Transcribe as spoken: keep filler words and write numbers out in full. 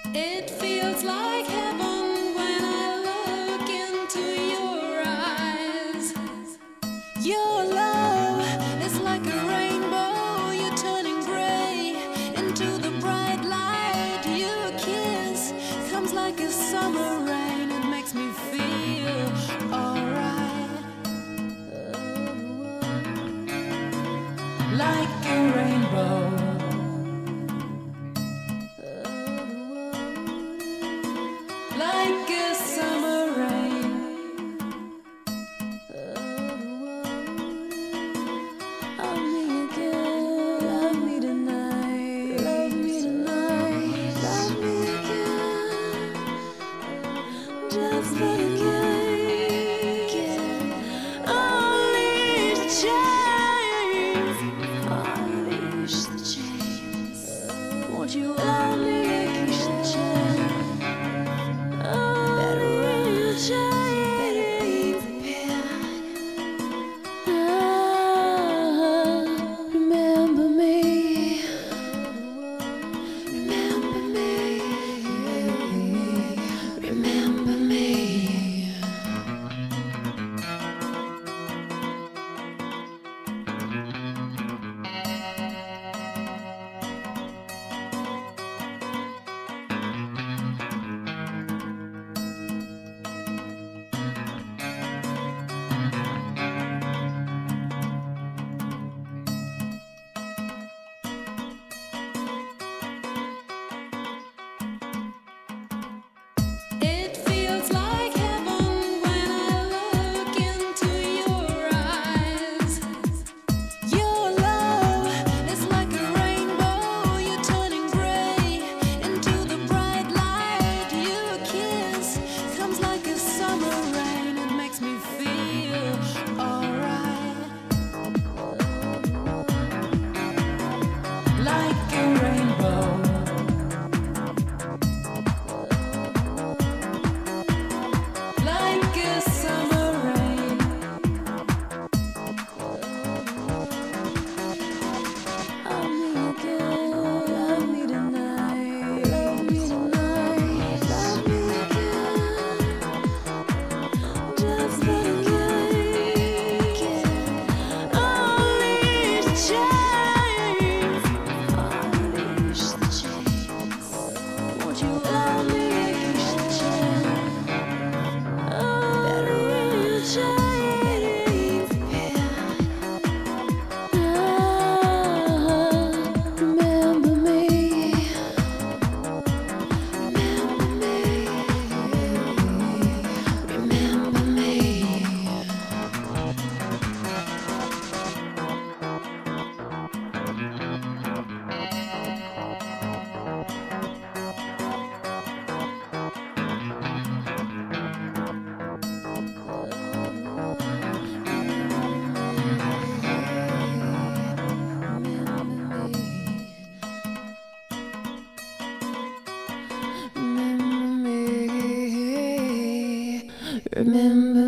It feels like heaven when I look into your eyes. Your love is like a rainbow, you're turning gray into the bright light. Your kiss comes like a summer rain, it makes me feel alright. Like a rainbow. Like a summer rain. Love me again, love me tonight, love me tonight, love me again, just again. Unleash the chains, unleash the chains. Won't you love me? Unleash the chains. Remember me, remember me, remember me. It feels like heaven when I look into your eyes. Your love is like a rainbow, you're turning gray into the bright light. Your kiss comes like a summer rain, it makes me feel alright. Like a rainbow. Like a summer rain. Love me again, love me tonight, love me tonight, love me again, just again. Unleash the chains, unleash the chains. Won't you love me? Unleash the chains. Remember me, remember me, remember me. Remember me, remember